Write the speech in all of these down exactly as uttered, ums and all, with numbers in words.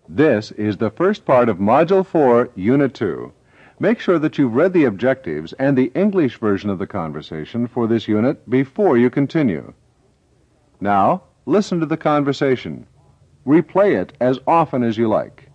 This is the first part of Module four, Unit two. Make sure that you've read the objectives and the English version of the conversation for this unit before you continue. Now, listen to the conversation. Replay it as often as you like.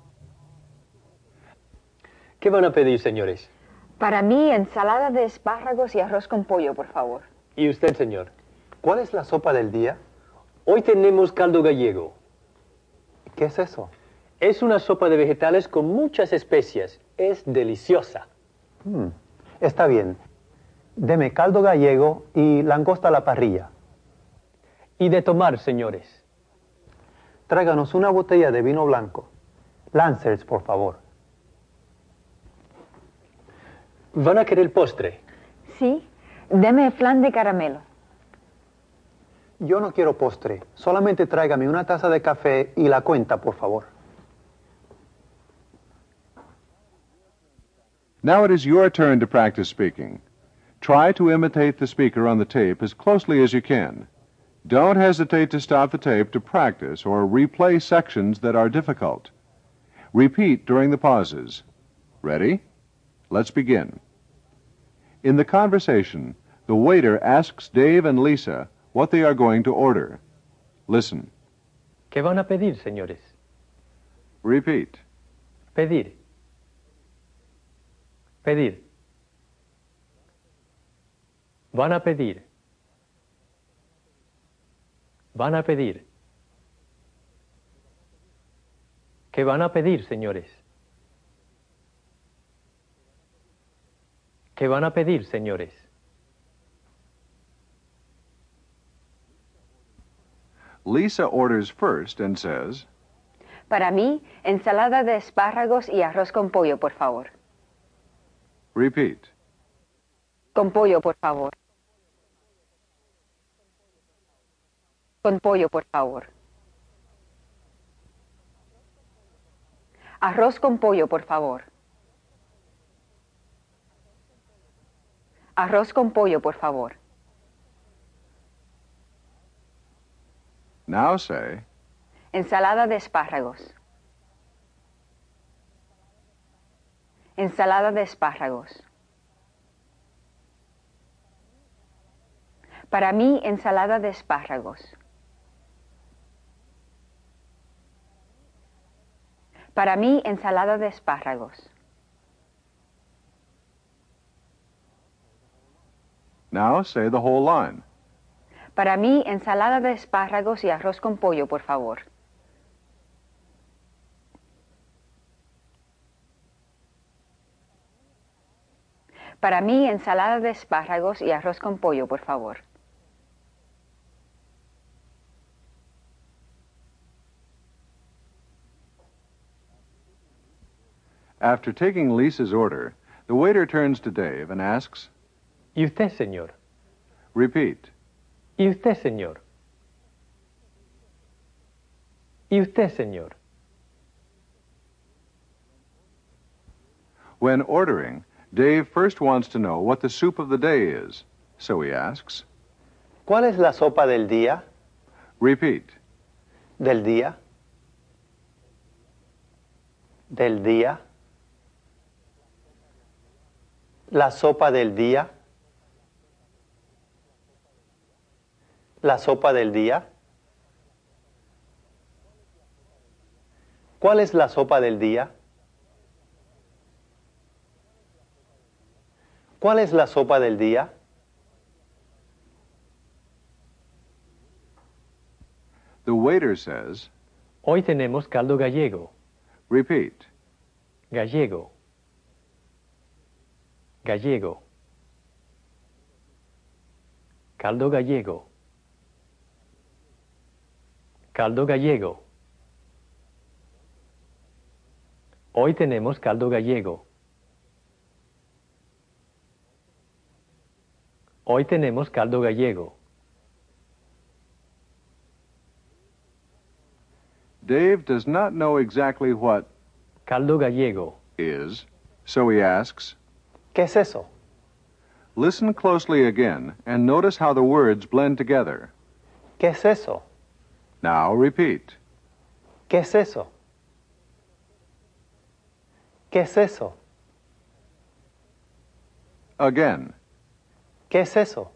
¿Qué van a pedir, señores? Para mí, ensalada de espárragos y arroz con pollo, por favor. ¿Y usted, señor? ¿Cuál es la sopa del día? Hoy tenemos caldo gallego. ¿Qué es eso? Es una sopa de vegetales con muchas especias. Es deliciosa. Hmm, está bien. Deme caldo gallego y langosta a la parrilla. Y de tomar, señores. Tráiganos una botella de vino blanco. Lancers, por favor. ¿Van a querer postre? Sí, deme flan de caramelo. Yo no quiero postre. Solamente tráigame una taza de café y la cuenta, por favor. Now it is your turn to practice speaking. Try to imitate the speaker on the tape as closely as you can. Don't hesitate to stop the tape to practice or replay sections that are difficult. Repeat during the pauses. Ready? Let's begin. In the conversation, the waiter asks Dave and Lisa what they are going to order. Listen. ¿Qué van a pedir, señores? Repeat. Pedir. Pedir. Van a pedir. Van a pedir. ¿Qué van a pedir, señores? ¿Qué van a pedir, señores? Lisa orders first and says, Para mí, ensalada de espárragos y arroz con pollo, por favor. Repeat. Con pollo, por favor. Con pollo, por favor. Arroz con pollo, por favor. Arroz con pollo, por favor. Now say, Ensalada de espárragos. Ensalada de espárragos. Para mí, ensalada de espárragos. Para mí, ensalada de espárragos. now say the whole line. Para mí, ensalada de espárragos y arroz con pollo, por favor. Para mí, ensalada de espárragos y arroz con pollo, por favor. After taking Lisa's order, the waiter turns to Dave and asks, ¿Y usted, señor? Repeat. ¿Y usted, señor? ¿Y usted, señor? When ordering, Dave first wants to know what the soup of the day is, so he asks, ¿Cuál es la sopa del día? Repeat. ¿Del día? ¿Del día? ¿La sopa del día? ¿La sopa del día? ¿Cuál es la sopa del día? ¿Cuál es la sopa del día? The waiter says, Hoy tenemos caldo gallego. Repeat. Gallego. Gallego. Caldo gallego. Caldo gallego. Hoy tenemos caldo gallego. Hoy tenemos caldo gallego. Dave does not know exactly what Caldo gallego. is, so he asks, ¿Qué es eso? Listen closely again and notice how the words blend together. ¿Qué es eso? Now repeat. ¿Qué es eso? ¿Qué es eso? Again. ¿Qué es eso?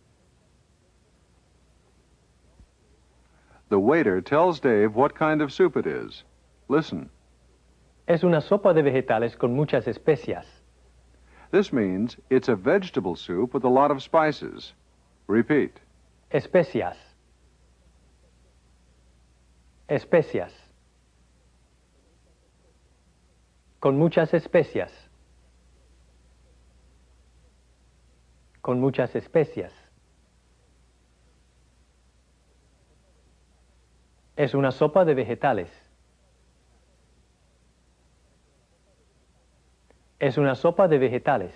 The waiter tells Dave what kind of soup it is. Listen. Es una sopa de vegetales con muchas especias. This means it's a vegetable soup with a lot of spices. Repeat. Especias. Especias. Con muchas especias. Con muchas especias. Es una sopa de vegetales. Es una sopa de vegetales.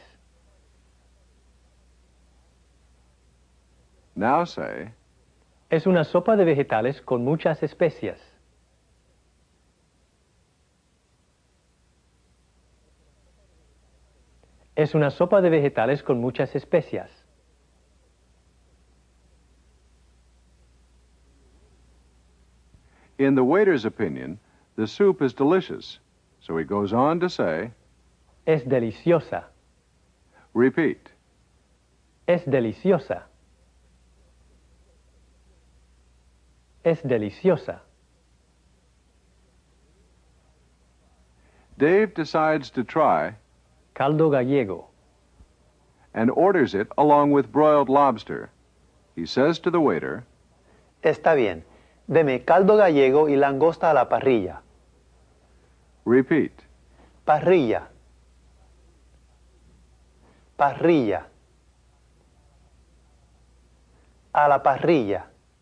Now say, Es una sopa de vegetales con muchas especias. Es una sopa de vegetales con muchas especias. in the waiter's opinion, the soup is delicious. So he goes on to say, Es deliciosa. repeat. Es deliciosa. Es deliciosa. Dave decides to try Caldo gallego. and orders it along with broiled lobster. He says to the waiter, Está bien. Deme caldo gallego y langosta a la parrilla. repeat. Parrilla. Parrilla. A la parrilla.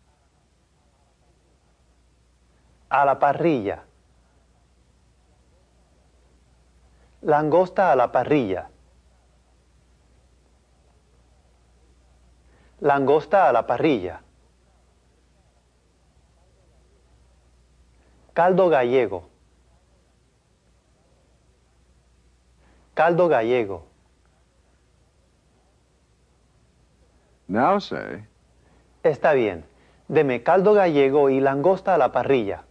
A la parrilla. Langosta a la parrilla. Langosta a la parrilla. Caldo gallego. Caldo gallego. Now say, Está bien. Deme caldo gallego y langosta a la parrilla.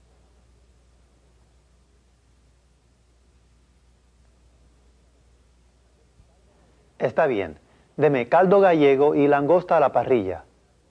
Está bien. Deme caldo gallego y langosta a la parrilla.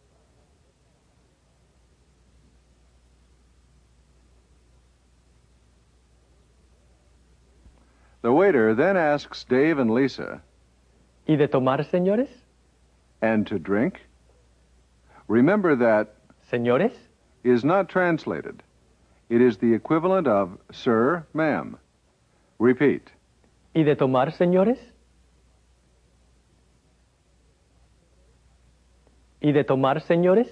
the waiter then asks Dave and Lisa, ¿Y de tomar, señores? and to drink? Remember that ¿Señores? is not translated. It is the equivalent of sir, ma'am. Repeat. ¿Y de tomar, señores? ¿Y de tomar, señores?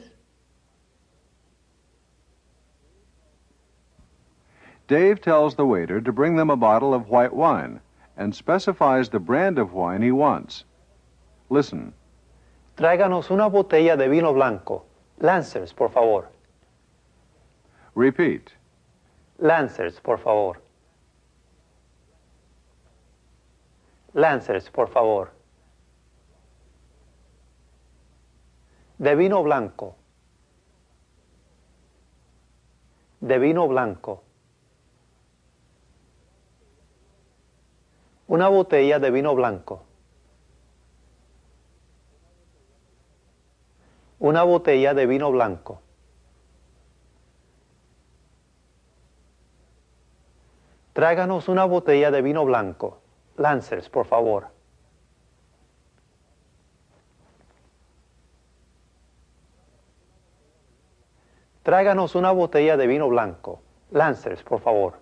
Dave tells the waiter to bring them a bottle of white wine and specifies the brand of wine he wants. Listen. Tráiganos una botella de vino blanco. Lancers, por favor. Repeat. Lancers, por favor. Lancers, por favor. De vino blanco. De vino blanco. Una botella de vino blanco. Una botella de vino blanco. Tráiganos una botella de vino blanco. Lancers, por favor. Tráiganos una botella de vino blanco. Lancers, por favor.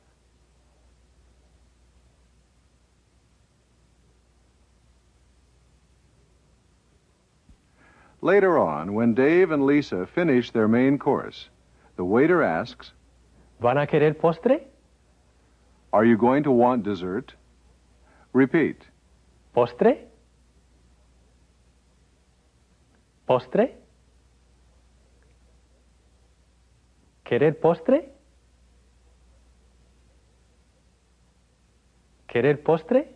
Later on, when Dave and Lisa finish their main course, the waiter asks, ¿Van a querer postre? are you going to want dessert? Repeat. ¿Postre? ¿Postre? ¿Querer postre? ¿Querer postre?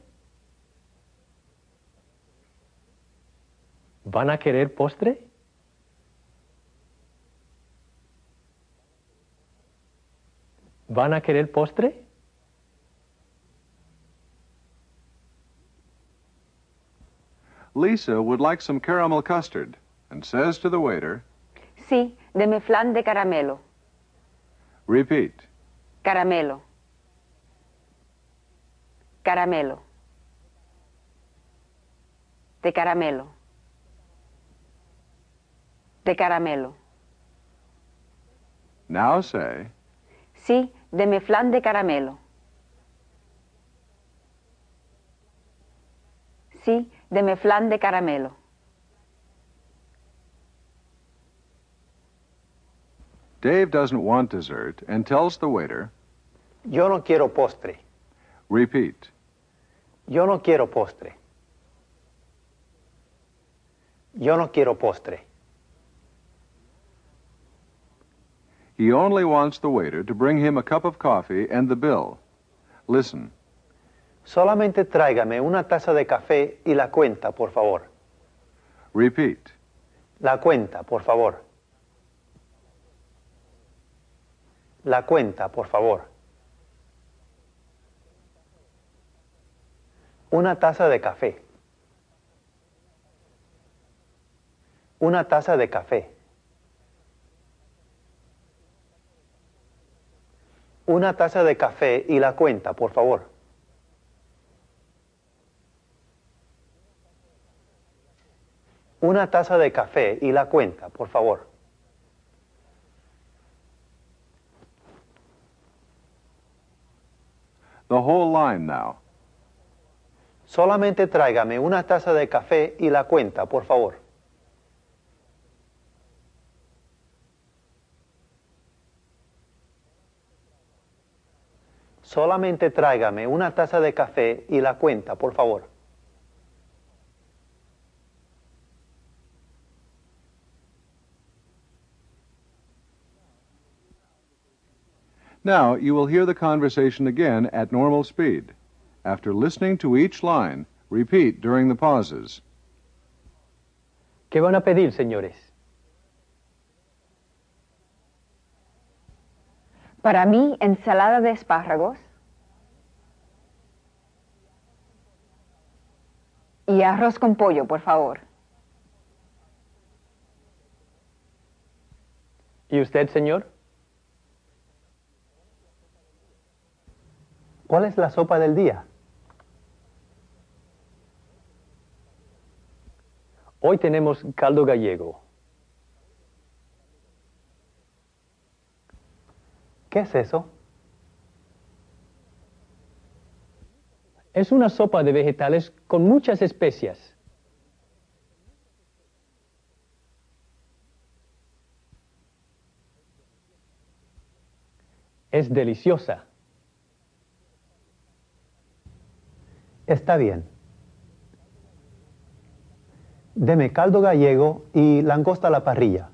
¿Van a querer postre? ¿Van a querer postre? Lisa would like some caramel custard and says to the waiter, Sí, deme flan de caramelo. repeat, Caramelo. Caramelo. De caramelo. De caramelo. now say, Sí, deme flan de caramelo. Sí, deme flan de caramelo. Dave doesn't want dessert and tells the waiter, Yo no quiero postre. repeat, Yo no quiero postre. Yo no quiero postre. he only wants the waiter to bring him a cup of coffee and the bill. Listen, Solamente tráigame una taza de café y la cuenta, por favor. repeat, La cuenta, por favor. La cuenta, por favor. Una taza de café. Una taza de café. Una taza de café y la cuenta, por favor. Una taza de café y la cuenta, por favor. the whole line now. Solamente tráigame una taza de café y la cuenta, por favor. Solamente tráigame una taza de café y la cuenta, por favor. Now you will hear the conversation again at normal speed. After listening to each line, repeat during the pauses. ¿Qué van a pedir, señores? Para mí, ensalada de espárragos y arroz con pollo, por favor. ¿Y usted, señor? ¿Cuál es la sopa del día? Hoy tenemos caldo gallego. ¿Qué es eso? Es una sopa de vegetales con muchas especias. Es deliciosa. Está bien. Deme caldo gallego y langosta a la parrilla.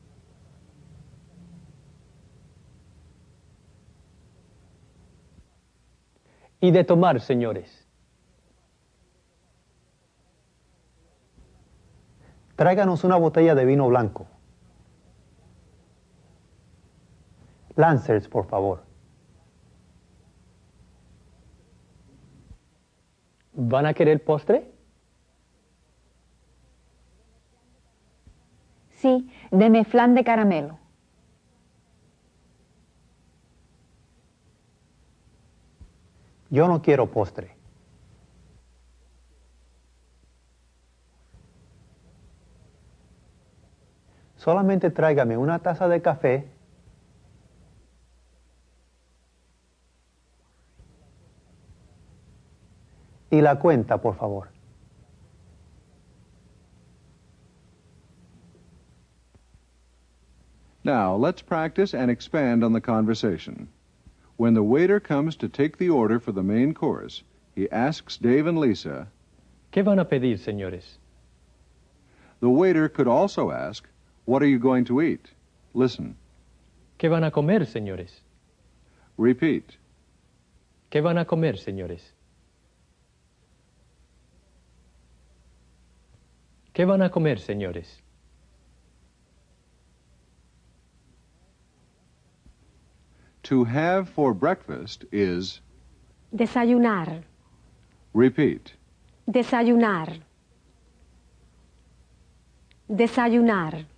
Y de tomar, señores. Tráiganos una botella de vino blanco. Lancers, por favor. ¿Van a querer postre? Sí, deme flan de caramelo. Yo no quiero postre. Solamente tráigame una taza de café y la cuenta, por favor. Now, let's practice and expand on the conversation. When the waiter comes to take the order for the main course, he asks Dave and Lisa, ¿Qué van a pedir, señores? the waiter could also ask, what are you going to eat? Listen, ¿Qué van a comer, señores? repeat, ¿Qué van a comer, señores? ¿Qué van a comer, señores? to have for breakfast is, Desayunar, repeat, desayunar. Desayunar.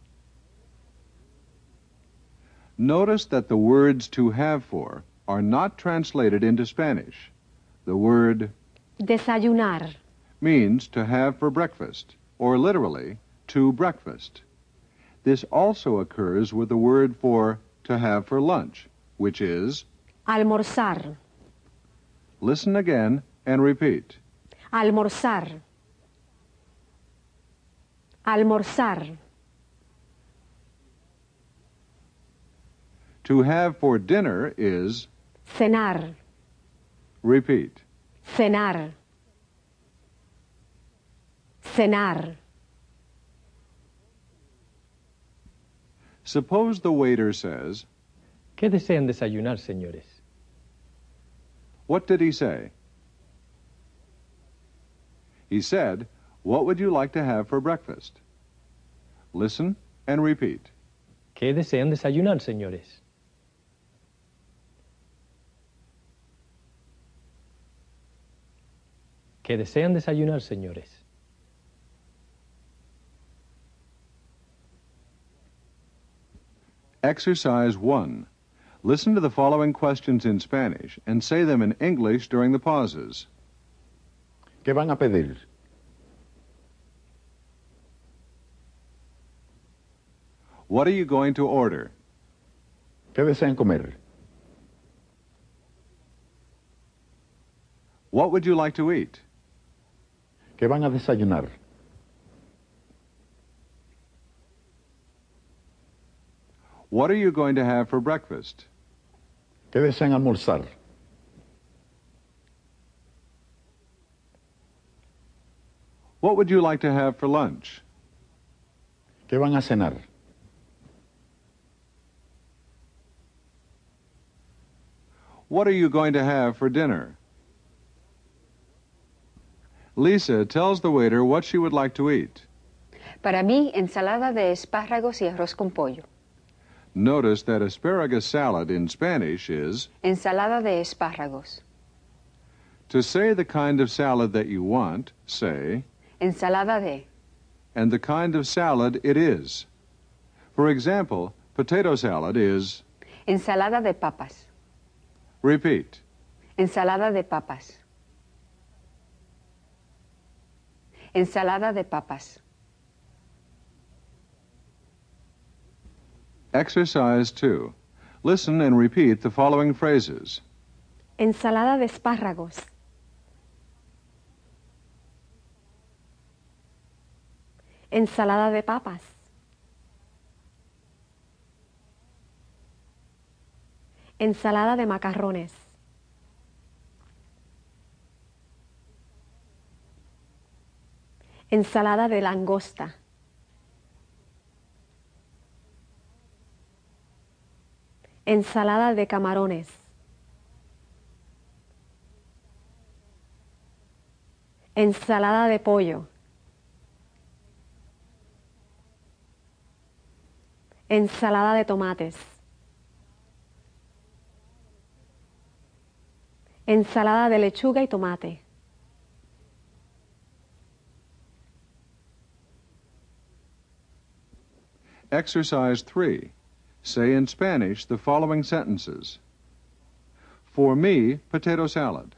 Notice that the words to have for are not translated into Spanish. The word Desayunar. means to have for breakfast, or literally, to breakfast. This also occurs with the word for to have for lunch, which is Almorzar. listen again and repeat. Almorzar. Almorzar. To have for dinner is Cenar. repeat. Cenar. Cenar. Suppose the waiter says, ¿Qué desean desayunar, señores? what did he say? He said, what would you like to have for breakfast? Listen and repeat. ¿Qué desean desayunar, señores? ¿Qué desean desayunar, señores? Exercise one. Listen to the following questions in Spanish and say them in English during the pauses. ¿Qué van a pedir? What are you going to order? ¿Qué desean comer? What would you like to eat? ¿Qué van a desayunar? What are you going to have for breakfast? ¿Qué desean almorzar? What would you like to have for lunch? ¿Qué van a cenar? What are you going to have for dinner? Lisa tells the waiter what she would like to eat. Para mí, ensalada de espárragos y arroz con pollo. Notice that asparagus salad in Spanish is Ensalada de espárragos. to say the kind of salad that you want, say, Ensalada de. and the kind of salad it is. For example, potato salad is, Ensalada de papas. repeat, Ensalada de papas. Ensalada de papas. Exercise two. Listen and repeat the following phrases. Ensalada de espárragos. Ensalada de papas. Ensalada de macarrones. Ensalada de langosta. Ensalada de camarones. Ensalada de pollo. Ensalada de tomates. Ensalada de lechuga y tomate. Exercise three. Say in Spanish the following sentences. For me, potato salad.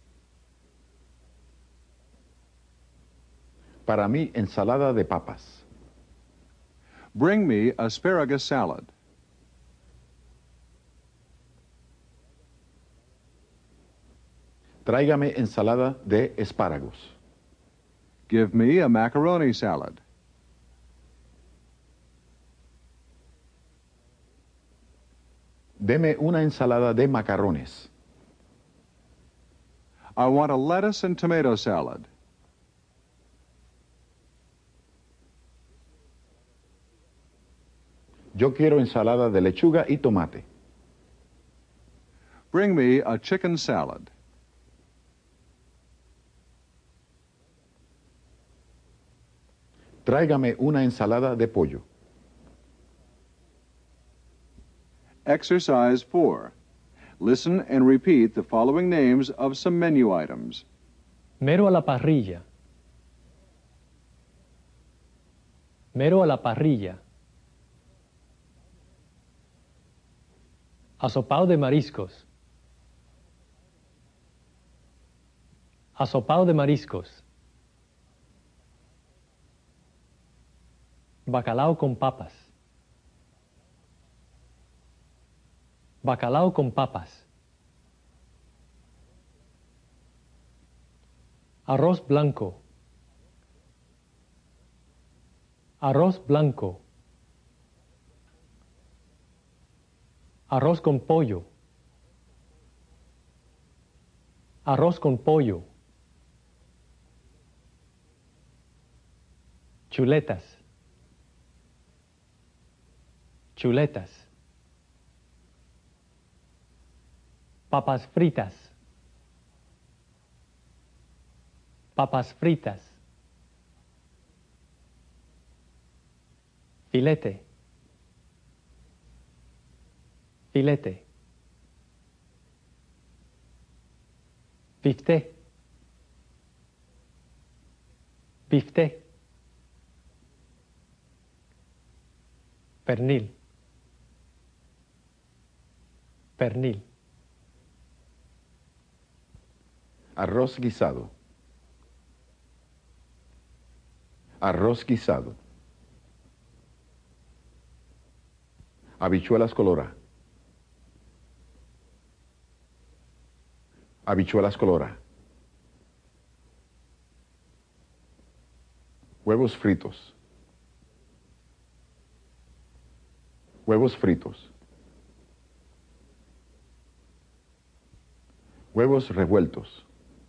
Para mí, ensalada de papas. Bring me asparagus salad. Tráigame ensalada de espárragos. Give me a macaroni salad. Deme una ensalada de macarrones. I want a lettuce and tomato salad. Yo quiero ensalada de lechuga y tomate. Bring me a chicken salad. Tráigame una ensalada de pollo. Exercise four. Listen and repeat the following names of some menu items. Mero a la parrilla. Mero a la parrilla. Asopao de mariscos. Asopao de mariscos. Bacalao con papas. Bacalao con papas. Arroz blanco. Arroz blanco. Arroz con pollo. Arroz con pollo. Chuletas. Chuletas. Papas fritas. Papas fritas. Filete. Filete. Bifte. Bifte. Pernil. Pernil. Arroz guisado. Arroz guisado. Habichuelas colora. Habichuelas colora. Huevos fritos. Huevos fritos. Huevos revueltos.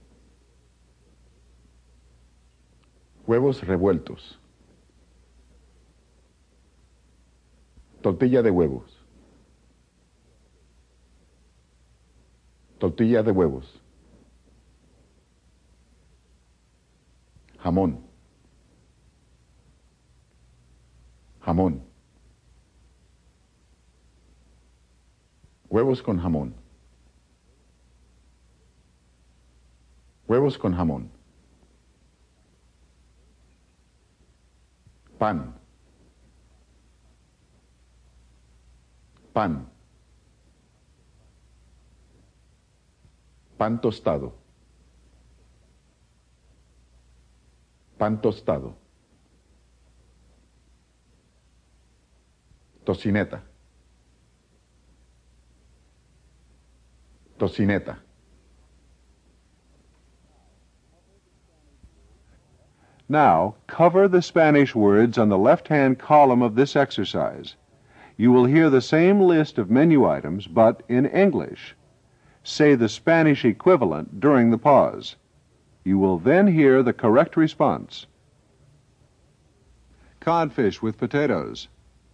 Huevos revueltos. Tortilla de huevos. Tortilla de huevos. Jamón. Jamón. Huevos con jamón. Huevos con jamón. Pan. Pan. Pan tostado. Pan tostado. Tocineta. Tocineta. Now, cover the Spanish words on the left-hand column of this exercise. You will hear the same list of menu items, but in English. Say the Spanish equivalent during the pause. You will then hear the correct response. Codfish with potatoes.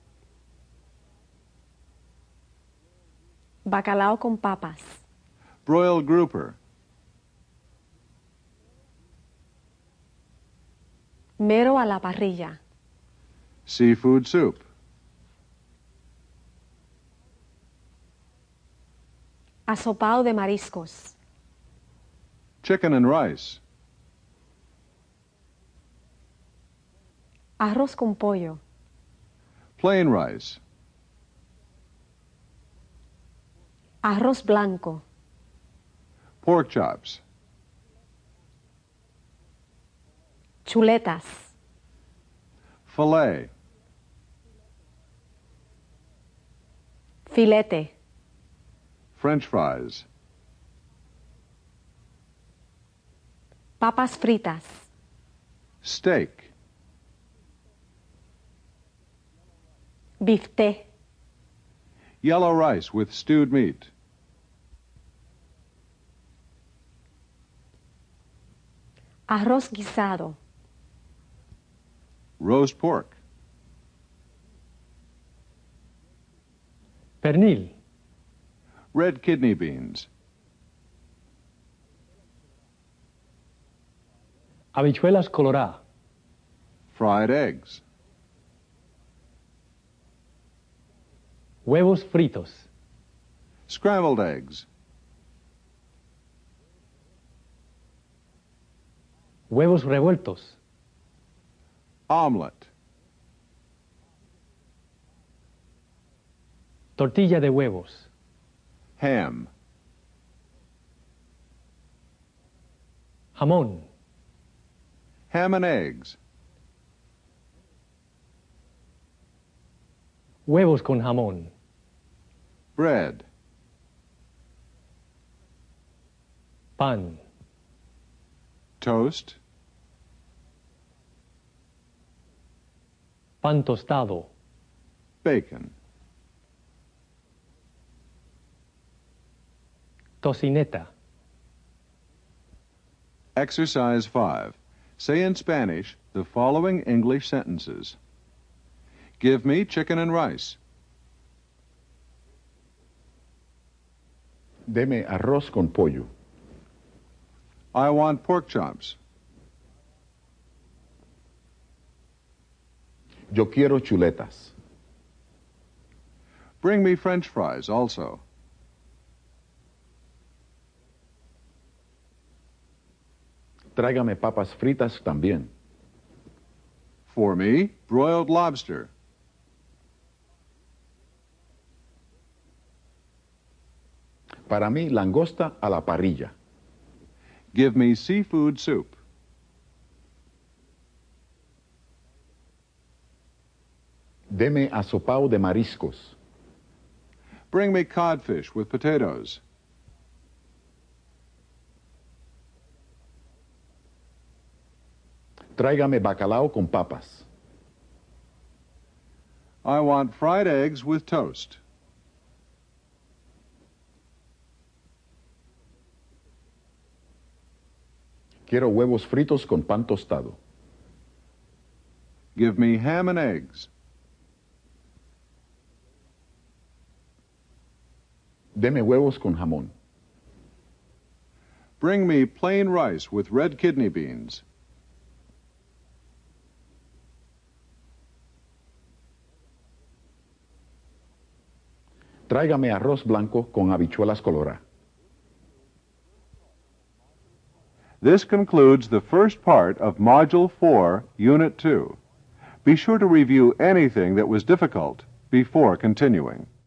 Bacalao con papas. Broiled grouper. Mero a la parrilla. Seafood soup. Asopao de mariscos. Chicken and rice. Arroz con pollo. Plain rice. Arroz blanco. Pork chops. Chuletas. Filet. Filete. French fries. Papas fritas. Steak. Bifte. Yellow rice with stewed meat. Arroz guisado. Roast pork. Pernil. Red kidney beans. Habichuelas colorá. Fried eggs. Huevos fritos. Scrambled eggs. Huevos revueltos. Omelet. Tortilla de huevos. Ham. Jamón. Ham and eggs. Huevos con jamón. Bread. Pan. Toast. Pan tostado. Bacon. Tocineta. Exercise five. Say in Spanish the following English sentences. Give me chicken and rice. Deme arroz con pollo. I want pork chops. Yo quiero chuletas. Bring me French fries also. Tráigame papas fritas también. For me, broiled lobster. Para mí, langosta a la parrilla. Give me seafood soup. Deme asopao de mariscos. Bring me codfish with potatoes. Tráigame bacalao con papas. I want fried eggs with toast. Quiero huevos fritos con pan tostado. Give me ham and eggs. Deme huevos con jamón. Bring me plain rice with red kidney beans. Tráigame arroz blanco con habichuelas coloradas. This concludes the first part of Module four, Unit two. Be sure to review anything that was difficult before continuing.